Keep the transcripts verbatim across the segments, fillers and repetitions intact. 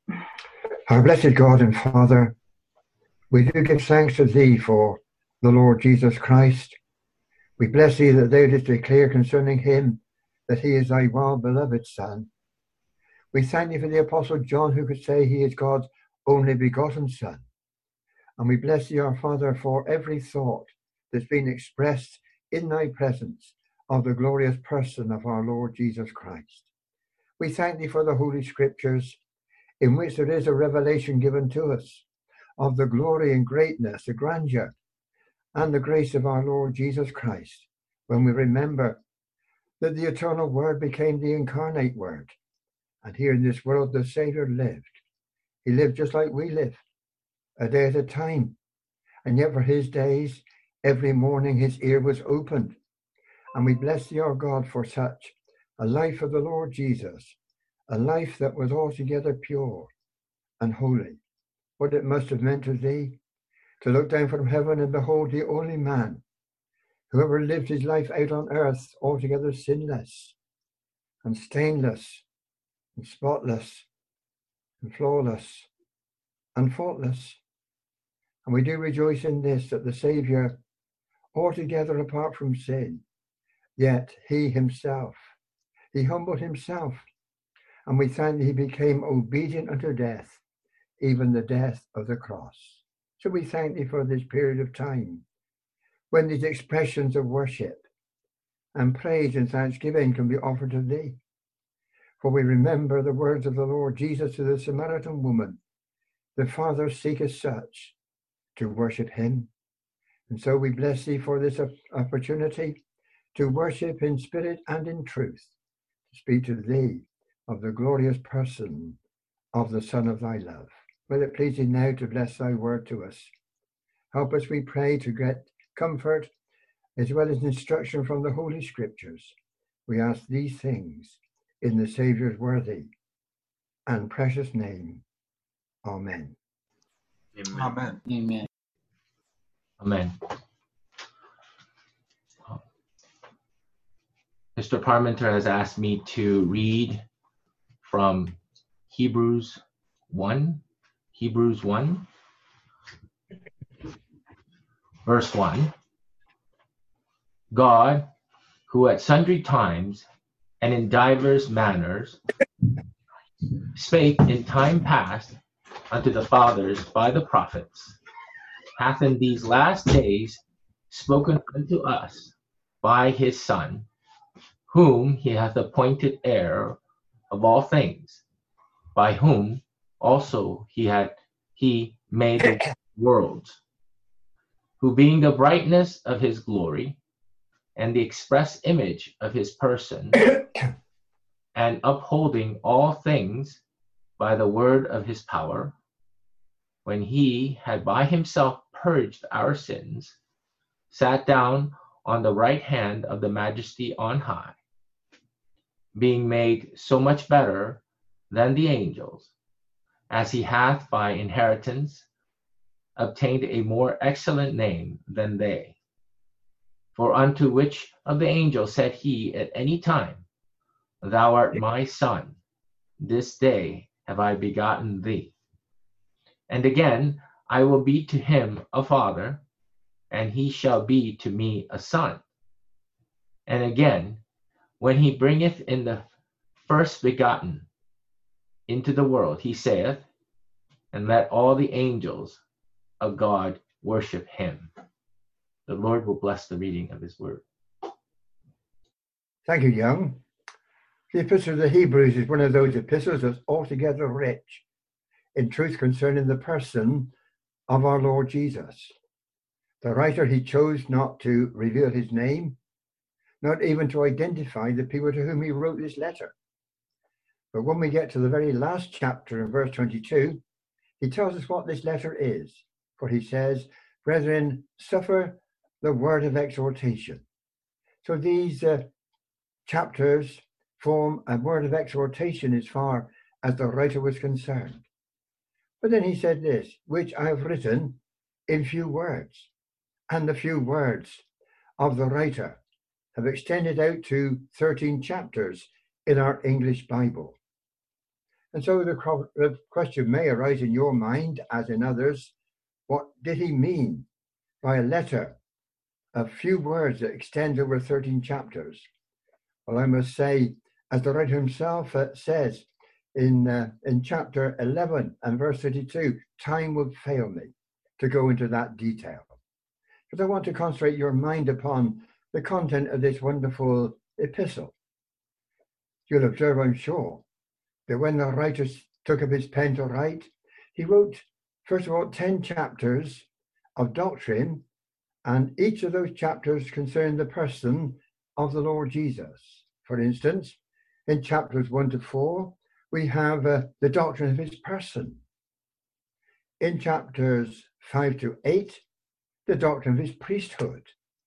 Our blessed God and Father, we do give thanks to Thee for the Lord Jesus Christ. We bless Thee that Thou didst declare concerning Him that He is Thy well-beloved Son. We thank Thee for the Apostle John, who could say He is God's only begotten Son. And we bless Thee, our Father, for every thought that's been expressed in Thy presence of the glorious person of our Lord Jesus Christ. We thank Thee for the Holy Scriptures, in which there is a revelation given to us of the glory and greatness, the grandeur, and the grace of our Lord Jesus Christ, when we remember that the eternal Word became the incarnate Word. And here in this world, the Saviour lived. He lived just like we live, a day at a time. And yet for His days, every morning His ear was opened. And we bless Thee, our God, for such a life of the Lord Jesus, a life that was altogether pure and holy. What it must have meant to Thee to look down from heaven and behold the only man who ever lived his life out on earth altogether sinless and stainless and spotless and flawless and faultless. And we do rejoice in this, that the Saviour, altogether apart from sin, yet He Himself, He humbled Himself, and we thank that He became obedient unto death, even the death of the cross. So we thank Thee for this period of time when these expressions of worship and praise and thanksgiving can be offered to Thee. For we remember the words of the Lord Jesus to the Samaritan woman, the Father seeketh such to worship Him. And so we bless Thee for this opportunity to worship in spirit and in truth, to speak to Thee of the glorious person of the Son of Thy love. Will it please Thee now to bless Thy word to us. Help us, we pray, to get comfort as well as instruction from the Holy Scriptures. We ask these things in the Saviour's worthy and precious name. Amen. Amen. Amen. Amen. Mister Parmenter has asked me to read from Hebrews one, Hebrews one, verse one. God, who at sundry times and in divers manners spake in time past unto the fathers by the prophets, hath in these last days spoken unto us by his Son, whom he hath appointed heir of all things, by whom also he had he made the worlds, who being the brightness of his glory and the express image of his person, and upholding all things by the word of his power, when he had by himself purged our sins, sat down on the right hand of the Majesty on high, being made so much better than the angels, as he hath by inheritance obtained a more excellent name than they. For unto which of the angels said he at any time, Thou art my Son, this day have I begotten thee. And again, I will be to him a father, and he shall be to me a son. And again, when he bringeth in the first begotten into the world, he saith, And let all the angels of God worship him. The Lord will bless the reading of his word. Thank you, Young. The Epistle of the Hebrews is one of those epistles that's altogether rich in truth concerning the person of our Lord Jesus. The writer, he chose not to reveal his name, not even to identify the people to whom he wrote this letter. But when we get to the very last chapter in verse twenty-two, he tells us what this letter is. For he says, Brethren, suffer the word of exhortation. So these uh, chapters form a word of exhortation as far as the writer was concerned. But then he said this, which I have written in few words. And the few words of the writer have extended out to thirteen chapters in our English Bible. And so the, the question may arise in your mind, as in others, what did he mean by a letter, a few words that extends over thirteen chapters? Well, I must say, as the writer himself uh, says in, uh, in chapter eleven and verse thirty-two, time would fail me to go into that detail. Because I want to concentrate your mind upon the content of this wonderful epistle. You'll observe, I'm sure, that when the writer took up his pen to write, he wrote, first of all, ten chapters of doctrine, and each of those chapters concerned the person of the Lord Jesus. For instance, in chapters one to four, we have uh, the doctrine of his person. In chapters five to eight, the doctrine of his priesthood.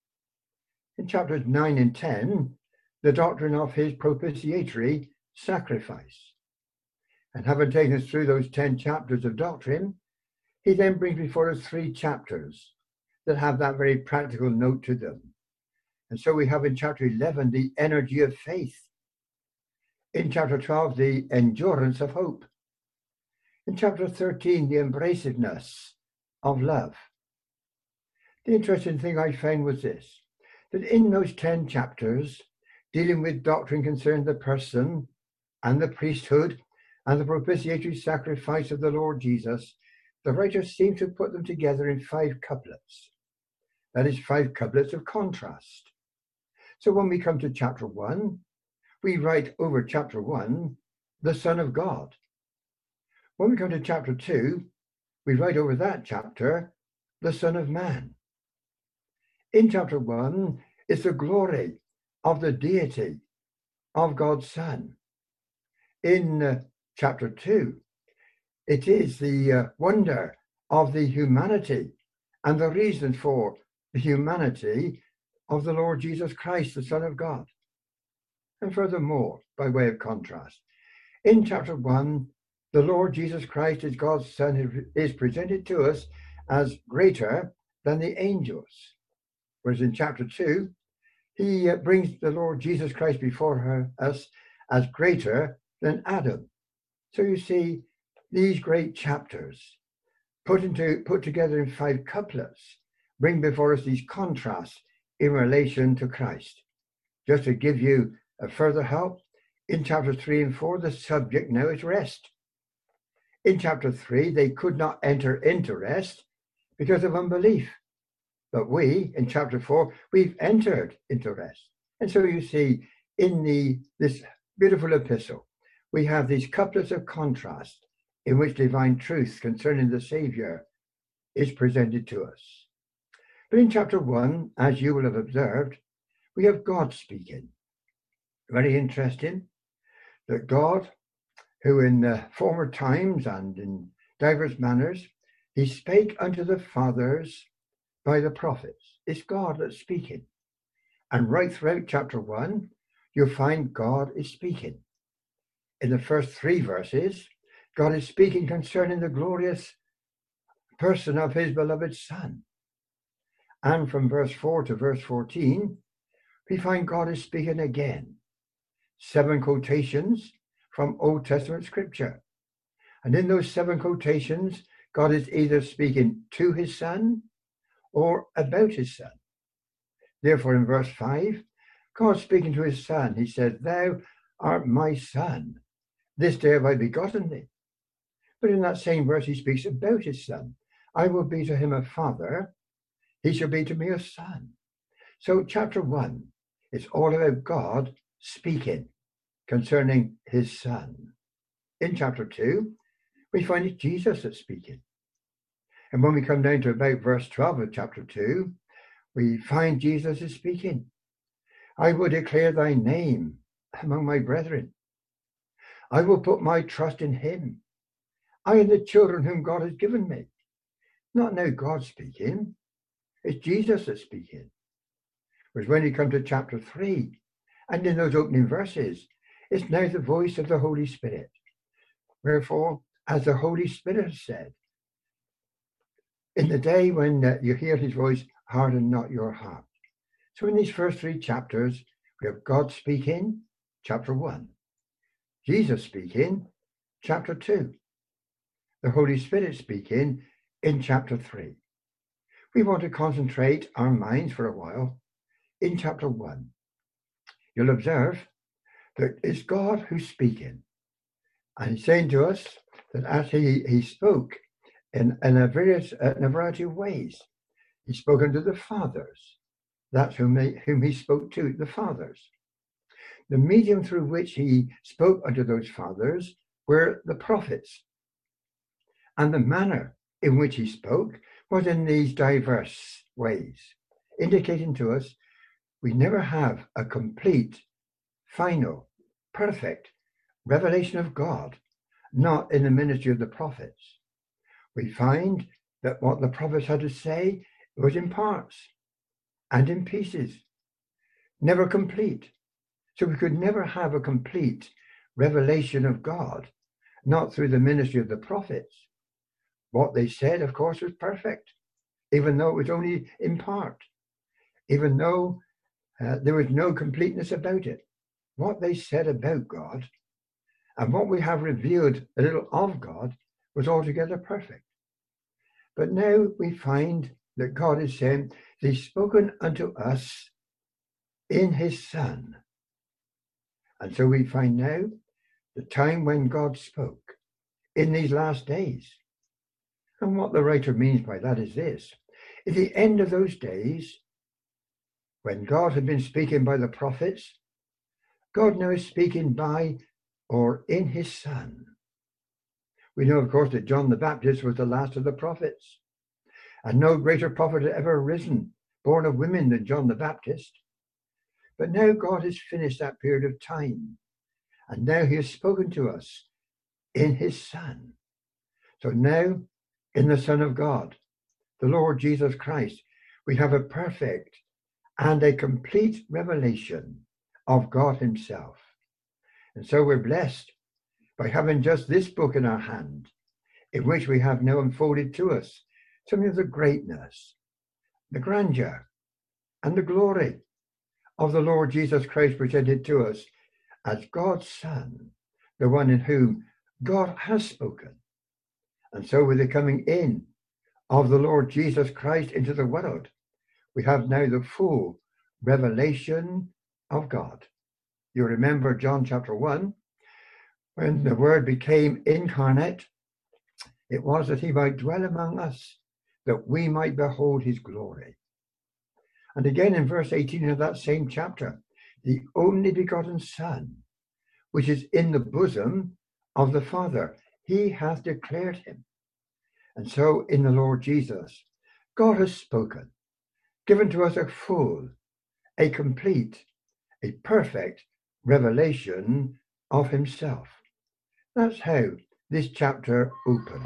In chapters nine and ten, the doctrine of his propitiatory sacrifice. And having taken us through those ten chapters of doctrine, he then brings before us three chapters that have that very practical note to them. And so we have in chapter eleven, the energy of faith. In chapter twelve, the endurance of hope. In chapter thirteen, the embraciveness of love. The interesting thing I found was this, that in those ten chapters, dealing with doctrine concerning the person and the priesthood and the propitiatory sacrifice of the Lord Jesus, the writer seems to put them together in five couplets. That is, five couplets of contrast. So when we come to chapter one, we write over chapter one, the Son of God. When we come to chapter two, we write over that chapter, the Son of Man. In chapter one is the glory of the deity of God's Son. In uh, chapter two, it is the uh, wonder of the humanity and the reason for the humanity of the Lord Jesus Christ, the Son of God. And furthermore, by way of contrast, in chapter one, the Lord Jesus Christ as God's Son is presented to us as greater than the angels. Whereas in chapter two, he uh, brings the Lord Jesus Christ before her, us as greater than Adam. So you see, these great chapters put into put together in five couplets bring before us these contrasts in relation to Christ. Just to give you a further help, in chapter three and four, the subject now is rest. In chapter three, they could not enter into rest because of unbelief. But we, in chapter four, we've entered into rest. And so you see, in the this beautiful epistle, we have these couplets of contrast in which divine truth concerning the Savior is presented to us. But in chapter one, as you will have observed, we have God speaking. Very interesting that God, who in uh, former times and in diverse manners, he spake unto the fathers by the prophets. It's God that's speaking. And right throughout chapter one, you'll find God is speaking. In the first three verses, God is speaking concerning the glorious person of his beloved Son. And from verse four to verse fourteen, we find God is speaking again. Seven quotations from Old Testament scripture. And in those seven quotations, God is either speaking to his Son or about his Son. Therefore, in verse five, God speaking to his Son, he said, "Thou art my Son, this day have I begotten thee." But in that same verse, he speaks about his Son. "I will be to him a father, he shall be to me a son." So chapter one is all about God speaking concerning his Son. In chapter two, we find it's Jesus that's speaking. And when we come down to about verse twelve of chapter two, we find Jesus is speaking. "I will declare thy name among my brethren. I will put my trust in him. I and the children whom God has given me." Not now God speaking, it's Jesus that's speaking. Whereas when you come to chapter three, and in those opening verses, it's now the voice of the Holy Spirit. Wherefore, as the Holy Spirit has said, in the day when uh, you hear his voice, harden not your heart. So in these first three chapters, we have God speaking, chapter one. Jesus speaking, chapter two. The Holy Spirit speaking in chapter three. We want to concentrate our minds for a while in chapter one. You'll observe that it's God who's speaking. And he's saying to us that as he, he spoke in, in, a various, uh, in a variety of ways, he spoke unto the fathers. That's whom he, whom he spoke to, the fathers. The medium through which he spoke unto those fathers were the prophets. And the manner in which he spoke was in these diverse ways, indicating to us we never have a complete, final, perfect revelation of God, not in the ministry of the prophets. We find that what the prophets had to say was in parts and in pieces, never complete. So we could never have a complete revelation of God, not through the ministry of the prophets. What they said, of course, was perfect, even though it was only in part, even though uh, there was no completeness about it. What they said about God and what we have revealed a little of God was altogether perfect. But now we find that God is saying, he's spoken unto us in his Son. And so we find now the time when God spoke in these last days. And what the writer means by that is this. At the end of those days, when God had been speaking by the prophets, God now is speaking by or in his Son. We know, of course, that John the Baptist was the last of the prophets, and no greater prophet had ever arisen, born of women, than John the Baptist. But now God has finished that period of time, and now he has spoken to us in his Son. So now, in the Son of God, the Lord Jesus Christ, we have a perfect and a complete revelation of God himself. And so we're blessed by having just this book in our hand, in which we have now unfolded to us something of the greatness, the grandeur, and the glory of the Lord Jesus Christ presented to us as God's Son, the one in whom God has spoken. And so with the coming in of the Lord Jesus Christ into the world, we have now the full revelation of God. You remember John chapter one, when the Word became incarnate, it was that he might dwell among us, that we might behold his glory. And again in verse eighteen of that same chapter, the only begotten Son, which is in the bosom of the Father, he hath declared him. And so in the Lord Jesus, God has spoken, given to us a full, a complete, a perfect revelation of himself. That's how this chapter opens.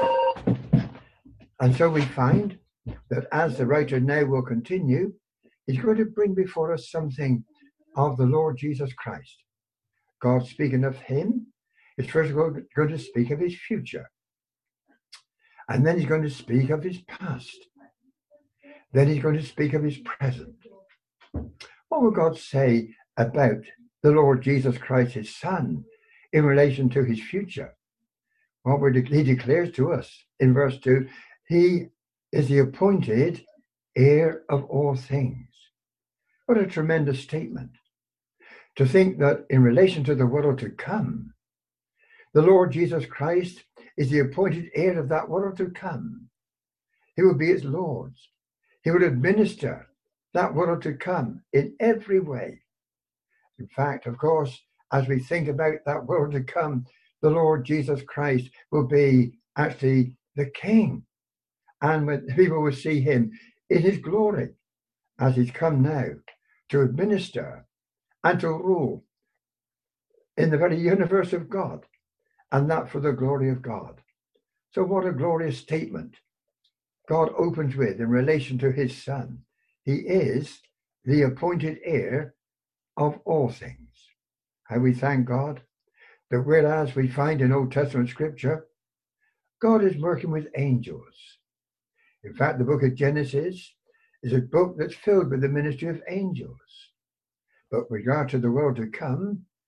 And so we find that as the writer now will continue, he's going to bring before us something of the Lord Jesus Christ. God speaking of him is first going to speak of his future. And then he's going to speak of his past. Then he's going to speak of his present. What will God say about the Lord Jesus Christ, his Son, in relation to his future? Well, we're de- he declares to us in verse two, he is the appointed heir of all things. What a tremendous statement. To think that in relation to the world to come, the Lord Jesus Christ is the appointed heir of that world to come. He will be its Lord. He will administer that world to come in every way. In fact, of course, as we think about that world to come, the Lord Jesus Christ will be actually the King. And when people will see him in his glory, as he's come now to administer and to rule in the very universe of God, and that for the glory of God. So what a glorious statement God opens with in relation to his Son. He is the appointed heir of all things. How we thank God that whereas we find in Old Testament scripture, God is working with angels. In fact, the book of Genesis is a book that's filled with the ministry of angels. But with regard to the world to come,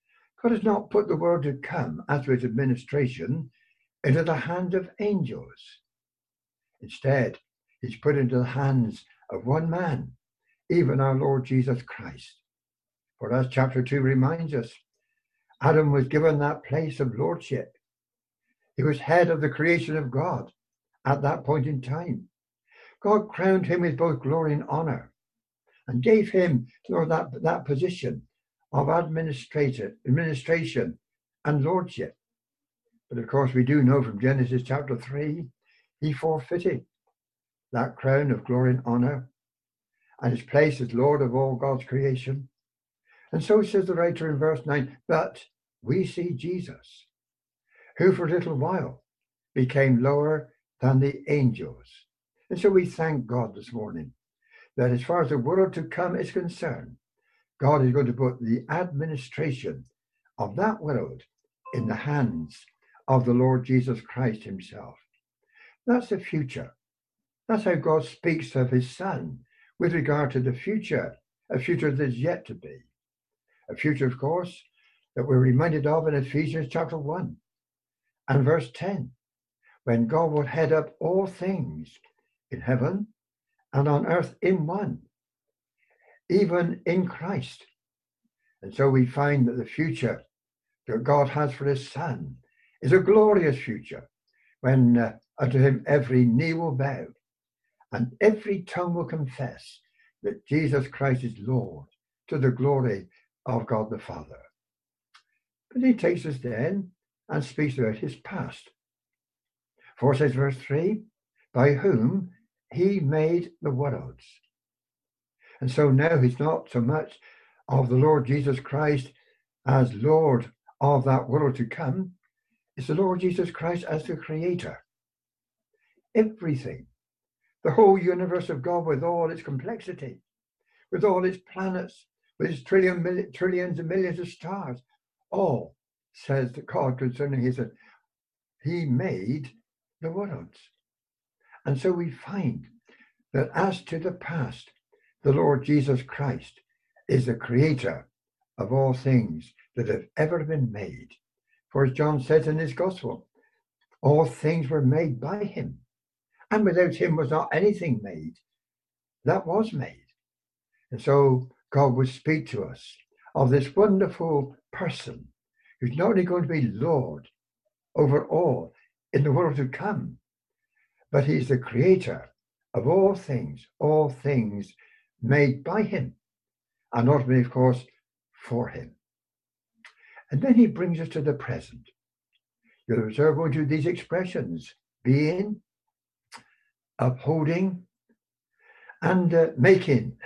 God has not put the world to come as with administration into the hands of angels. Instead, he's put into the hands of one man, even our Lord Jesus Christ. For as chapter two reminds us, Adam was given that place of lordship. He was head of the creation of God at that point in time. God crowned him with both glory and honor and gave him Lord, that, that position of administrator, administration and lordship. But of course, we do know from Genesis chapter three, he forfeited that crown of glory and honor and is placed as Lord of all God's creation. And so says the writer in verse nine, but we see Jesus, who for a little while became lower than the angels. And so we thank God this morning that as far as the world to come is concerned, God is going to put the administration of that world in the hands of the Lord Jesus Christ himself. That's the future. That's how God speaks of his Son with regard to the future, a future that is yet to be. A future, of course, that we're reminded of in Ephesians chapter one and verse ten, when God will head up all things in heaven and on earth in one, even in Christ. And so we find that the future that God has for his Son is a glorious future, when uh, unto him every knee will bow and every tongue will confess that Jesus Christ is Lord, to the glory of God the Father. But he takes us then and speaks about his past. For says verse three, by whom he made the worlds. And so now he's not so much of the Lord Jesus Christ as Lord of that world to come. It's the Lord Jesus Christ as the creator. Everything, the whole universe of God with all its complexity, with all its planets, with its trillion, million, trillions and millions of stars, all says that God concerning his, he made the worlds. And so we find that as to the past, the Lord Jesus Christ is the creator of all things that have ever been made. For as John says in his gospel, all things were made by him, and without him was not anything made that was made. And so God would speak to us of this wonderful person who's not only going to be Lord over all in the world to come, but he's the creator of all things, all things made by him, and ultimately, of course, for him. And then he brings us to the present. You'll observe going to these expressions, being, upholding, and uh, making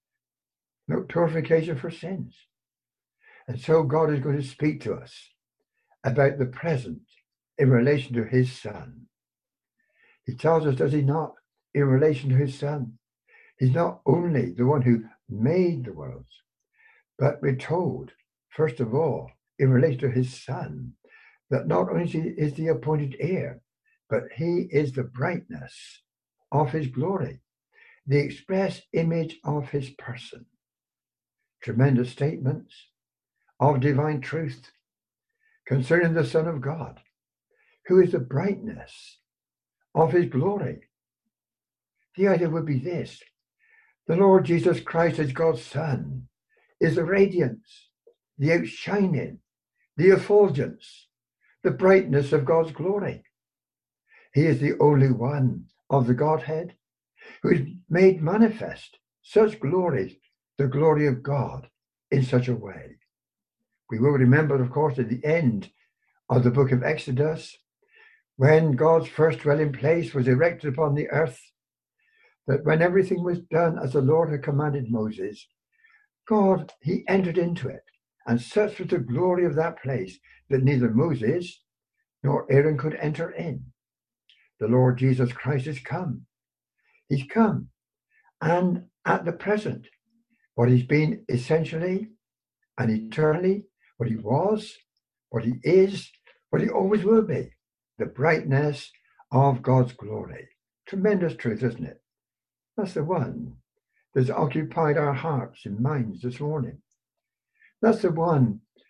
no purification for sins. And so God is going to speak to us about the present in relation to his Son. He tells us, does he not, in relation to his Son, he's not only the one who made the worlds, but we're told, first of all, in relation to his Son, that not only is he the appointed heir, but he is the brightness of his glory, the express image of his person. Tremendous statements of divine truth concerning the Son of God, who is the brightness of his glory. The idea would be this: the Lord Jesus Christ as God's Son is the radiance, the outshining, the effulgence, the brightness of God's glory. He is the only one of the Godhead who has made manifest such glories, the glory of God, in such a way. We will remember, of course, at the end of the book of Exodus, when God's first dwelling place was erected upon the earth, that when everything was done as the Lord had commanded Moses, God, he entered into it, and such was the glory of that place that neither Moses nor Aaron could enter in. The Lord Jesus Christ has come. He's come, and at the present, what he's been essentially and eternally, what he was, what he is, what he always will be, the brightness of God's glory. Tremendous truth, isn't it? That's the one that's occupied our hearts and minds this morning. That's the one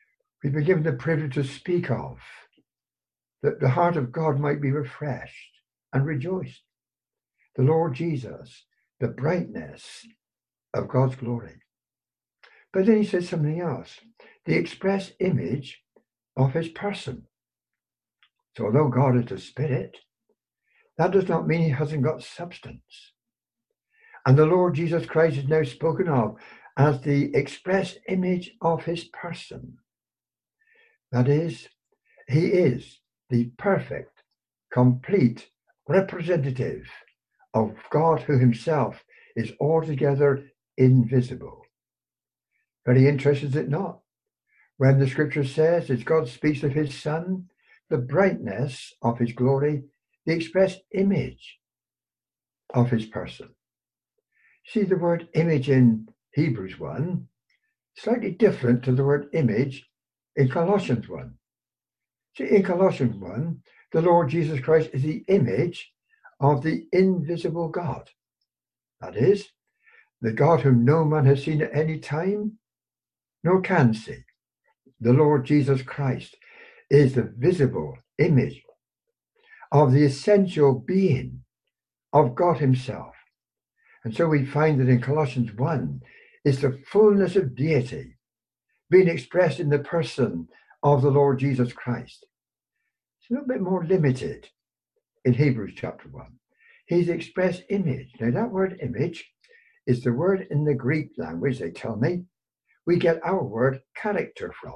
we've been given the privilege to speak of, that the heart of God might be refreshed and rejoiced. The Lord Jesus, the brightness of God's glory. But then he says something else, the express image of his person. So although God is the Spirit, that does not mean he hasn't got substance. And the Lord Jesus Christ is now spoken of as the express image of his person. That is, he is the perfect, complete representative of God, who himself is altogether invisible. Very interesting, is it not? When the scripture says, as God speaks of his Son, the brightness of his glory, the express image of his person. See, the word image in Hebrews one, slightly different to the word image in Colossians one. See, in Colossians one, the Lord Jesus Christ is the image of the invisible God. That is, the God whom no man has seen at any time, nor can see. The Lord Jesus Christ is the visible image of the essential being of God himself. And so we find that in Colossians one is the fullness of deity being expressed in the person of the Lord Jesus Christ. It's a little bit more limited in Hebrews chapter one. He's the express image. Now that word image is the word in the Greek language, they tell me, we get our word character from.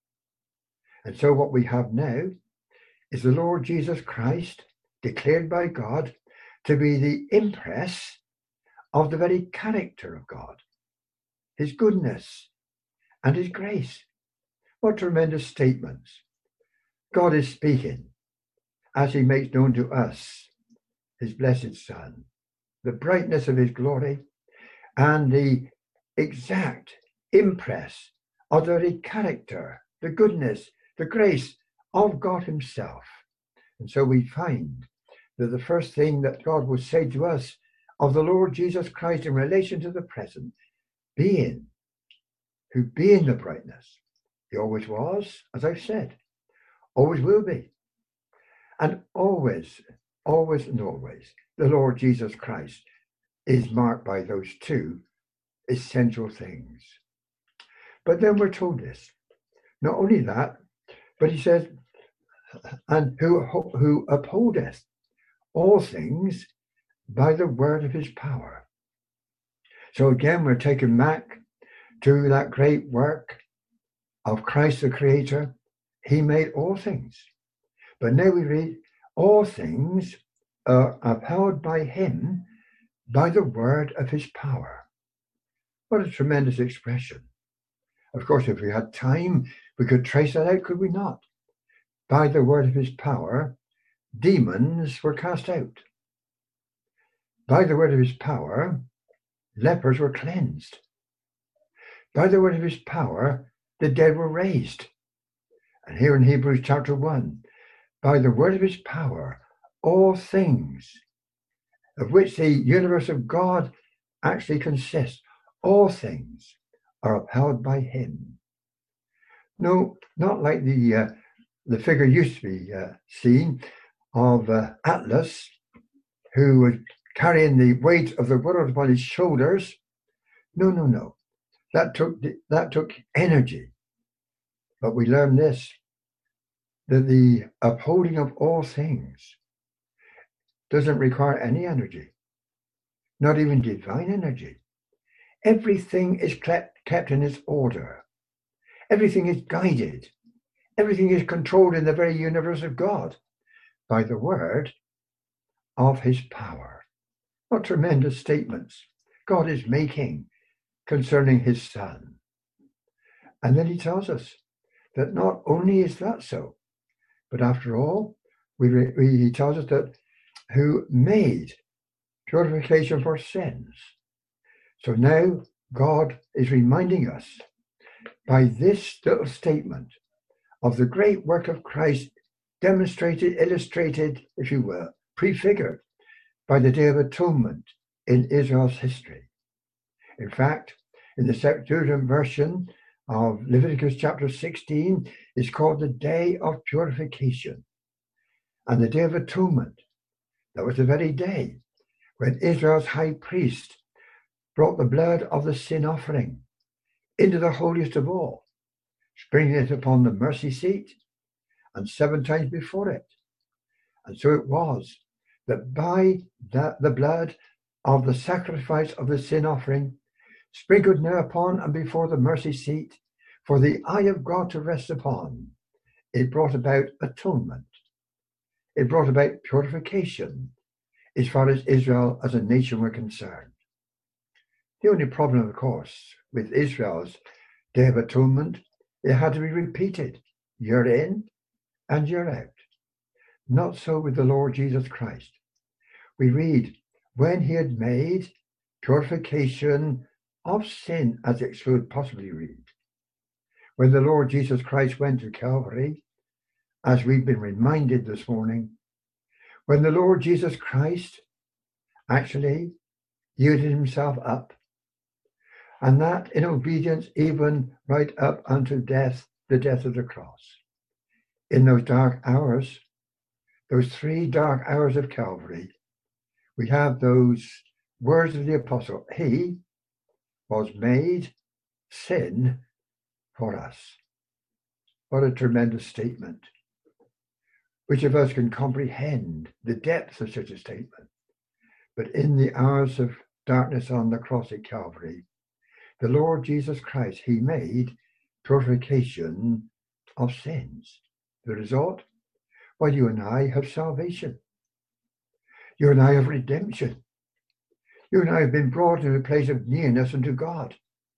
And so what we have now is the Lord Jesus Christ declared by God to be the impress of the very character of God, his goodness and his grace. What tremendous statements. God is speaking as he makes known to us his blessed Son, the brightness of his glory and the exact impress of the very character, the goodness, the grace of God himself. And so we find that the first thing that God will say to us of the Lord Jesus Christ in relation to the present, being, who being the brightness, he always was, as I've said, always will be, and always, always and always, the Lord Jesus Christ is marked by those two essential things. But then we're told this, not only that, but he says, and who, who upholdeth all things by the word of his power. So again, we're taken back to that great work of Christ the Creator. He made all things. But now we read, all things are upheld by him by the word of his power. What a tremendous expression. Of course, if we had time, we could trace that out, could we not? By the word of his power, demons were cast out. By the word of his power, lepers were cleansed. By the word of his power, the dead were raised. And here in Hebrews chapter one, by the word of his power, all things, of which the universe of God actually consists, all things are upheld by him. No, not like the uh, the figure used to be uh, seen of uh, Atlas, who was carrying the weight of the world upon his shoulders. No, no, no. That took that took energy. But we learn this, that the upholding of all things doesn't require any energy, not even divine energy. Everything is kept in its order. Everything is guided. Everything is controlled in the very universe of God by the word of his power. What tremendous statements God is making concerning his Son. And then he tells us that not only is that so, but after all, we, we, he tells us that who made purification for sins. So now God is reminding us by this little statement of the great work of Christ, demonstrated, illustrated, if you will, prefigured by the Day of Atonement in Israel's history. In fact, in the Septuagint version of Leviticus chapter sixteen is called the Day of Purification. And the Day of Atonement, that was the very day when Israel's high priest brought the blood of the sin offering into the holiest of all, sprinkling it upon the mercy seat and seven times before it. And so it was that by that the blood of the sacrifice of the sin offering, sprinkled now upon and before the mercy seat, for the eye of God to rest upon, it brought about atonement. It brought about purification as far as Israel as a nation were concerned. The only problem, of course, with Israel's Day of Atonement, it had to be repeated year in and year out. Not so with the Lord Jesus Christ. We read, when he had made purification of sin, as it should possibly read. When the Lord Jesus Christ went to Calvary, as we've been reminded this morning, when the Lord Jesus Christ actually yielded himself up, and that in obedience even right up unto death, the death of the cross. In those dark hours, those three dark hours of Calvary, we have those words of the apostle, he was made sin for us. What a tremendous statement. Which of us can comprehend the depth of such a statement? But in the hours of darkness on the cross at Calvary, the Lord Jesus Christ, he made purification of sins. The result? Well, you and I have salvation. You and I have redemption. You and I have been brought to a place of nearness unto God.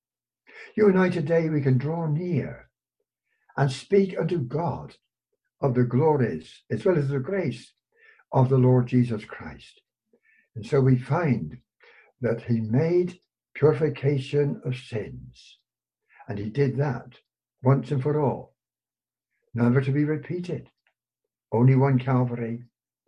You and I today, we can draw near and speak unto God of the glories as well as the grace of the Lord Jesus Christ. And so we find that he made purification of sins. And he did that once and for all, never to be repeated. Only one Calvary,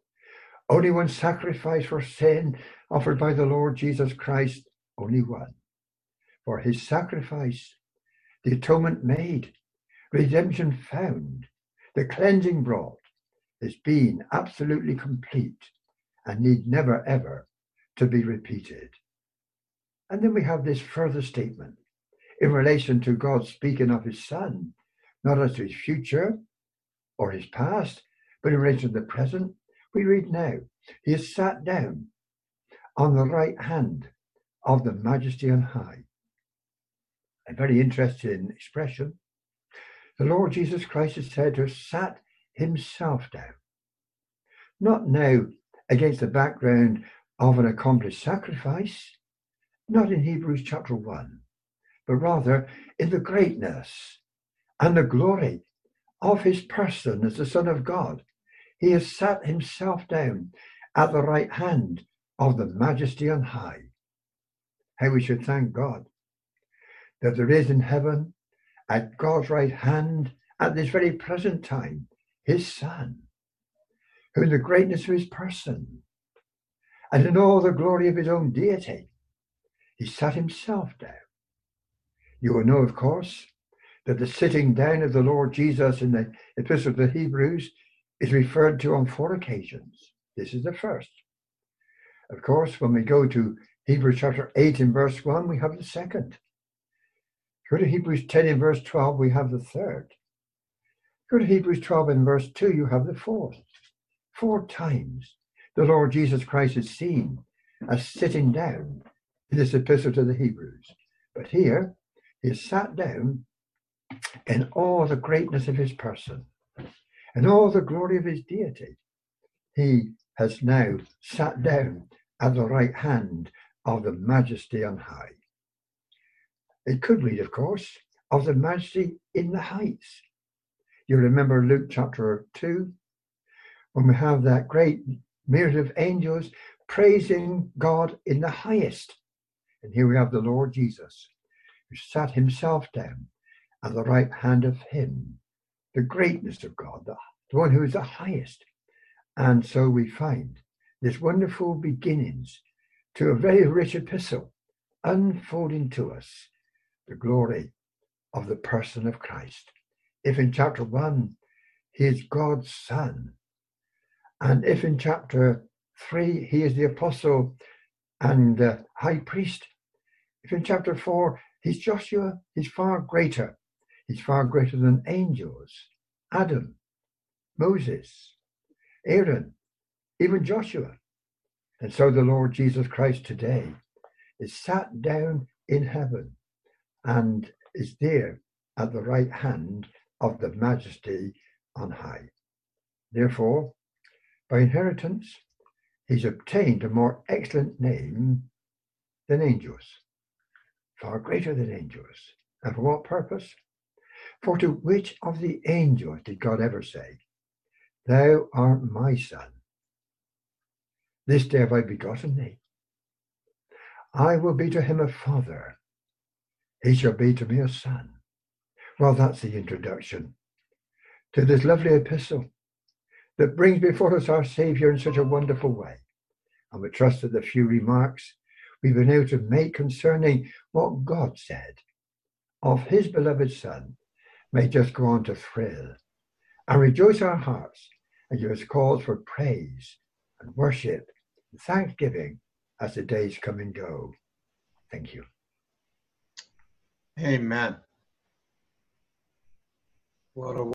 only one sacrifice for sin offered by the Lord Jesus Christ, only one. For his sacrifice, the atonement made, redemption found, the cleansing brought, has been absolutely complete and need never ever to be repeated. And then we have this further statement in relation to God speaking of his Son, not as to his future or his past, but in relation to the present. We read now, he is sat down on the right hand of the Majesty on high. A very interesting expression. The Lord Jesus Christ is said to have sat himself down. Not now against the background of an accomplished sacrifice, not in Hebrews chapter one, but rather in the greatness and the glory of his person as the Son of God. He has sat himself down at the right hand of the Majesty on high. How we should thank God that there is in heaven, at God's right hand, at this very present time, his Son, who in the greatness of his person and in all the glory of his own deity, he sat himself down. You will know, of course, that the sitting down of the Lord Jesus in the Epistle to the Hebrews is referred to on four occasions. This is the first. Of course, when we go to Hebrews chapter eight in verse one, we have the second. Go to Hebrews ten in verse twelve, we have the third. Go to Hebrews twelve in verse two, you have the fourth. Four times the Lord Jesus Christ is seen as sitting down in this epistle to the Hebrews. But here, he is sat down in all the greatness of his person, in all the glory of his deity. He has now sat down at the right hand of the Majesty on high. It could read, of course, of the Majesty in the heights. You remember Luke chapter two, when we have that great myriad of angels praising God in the highest. And here we have the Lord Jesus, who sat himself down at the right hand of him, the greatness of God, the, the one who is the highest. And so we find this wonderful beginnings to a very rich epistle unfolding to us the glory of the person of Christ. If in chapter one, he is God's son, and if in chapter three, he is the apostle and uh, high priest, if in chapter four, he's Joshua, he's far greater. He's far greater than angels, Adam, Moses, Aaron, even Joshua. And so the Lord Jesus Christ today is sat down in heaven and is there at the right hand of the majesty on high. Therefore, by inheritance, he's obtained a more excellent name than angels, far greater than angels. And for what purpose? For to which of the angels did God ever say, "Thou art my son, this day have I begotten thee. I will be to him a father, he shall be to me a son"? Well, that's the introduction to this lovely epistle that brings before us our Saviour in such a wonderful way. And we trust that the few remarks we've been able to make concerning what God said of his beloved Son may just go on to thrill and rejoice our hearts and give us cause for praise and worship and thanksgiving as the days come and go. Thank you. Amen. What a